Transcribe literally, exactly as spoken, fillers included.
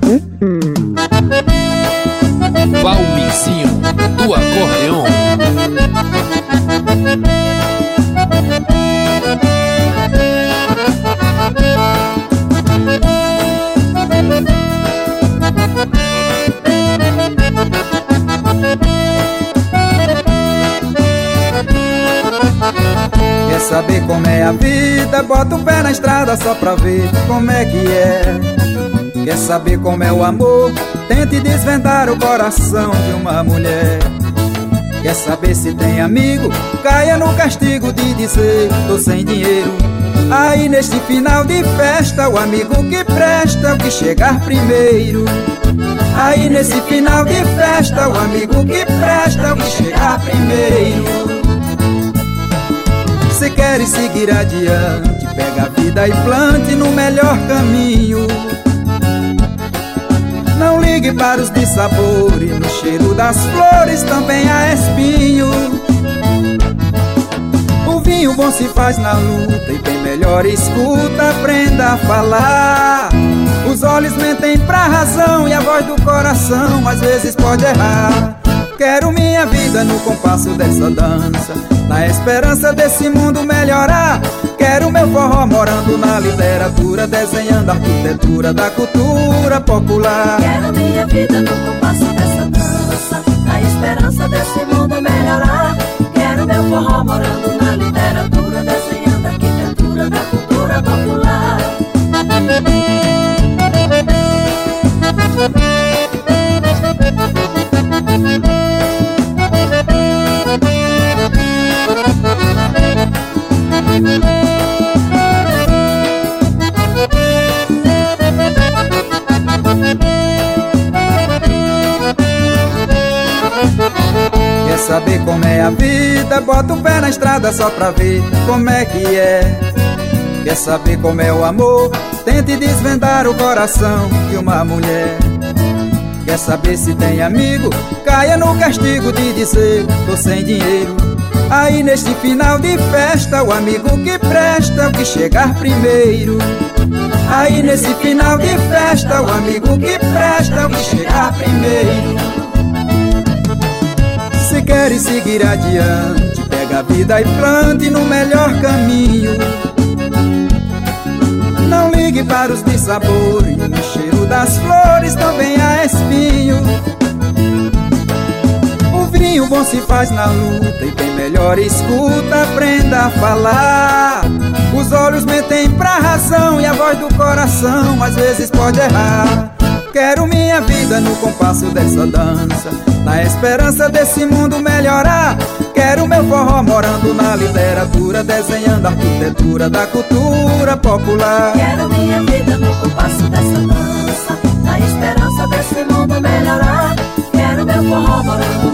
Valmizinho do acordeon. Quer saber como é a vida? Bota o pé na estrada só pra ver como é que é. Quer saber como é o amor? Tente desvendar o coração de uma mulher. Quer saber se tem amigo? Caia no castigo de dizer tô sem dinheiro. Aí neste final de festa, o amigo que presta é o que chegar primeiro. Aí nesse final de festa, o amigo que presta é o que chegar primeiro. Se queres seguir adiante, pega a vida e plante no melhor caminho. Não ligue para os dissabores, no cheiro das flores também há espinho. O vinho bom se faz na luta e bem melhor escuta, aprenda a falar. Os olhos mentem pra razão e a voz do coração às vezes pode errar. Quero minha vida no compasso dessa dança, na esperança desse mundo melhorar. Quero meu forró morando na literatura, desenhando a arquitetura da cultura popular. Quero minha vida no compasso dessa dança, na esperança desse mundo melhorar. Quero meu forró morando na literatura, desenhando a arquitetura da cultura popular. Quer saber como é a vida? Bota o pé na estrada só pra ver como é que é. Quer saber como é o amor? Tente desvendar o coração de uma mulher. Quer saber se tem amigo? Caia no castigo de dizer tô sem dinheiro. Aí neste final de festa, o amigo que presta é o que chegar primeiro. Aí nesse final de festa, o amigo que presta é o que chegar primeiro. Se queres seguir adiante, pega a vida e plante no melhor caminho. Não ligue para os dissabores, no cheiro das flores também há espinho. O vinho bom se faz na luta e bem melhor escuta, aprenda a falar. Os olhos mentem pra razão e a voz do coração às vezes pode errar. Quero minha vida no compasso dessa dança, na esperança desse mundo melhorar. Quero meu forró morando na literatura, desenhando a arquitetura da cultura popular. Quero minha vida no compasso dessa dança, na esperança desse mundo melhorar. Quero meu forró morando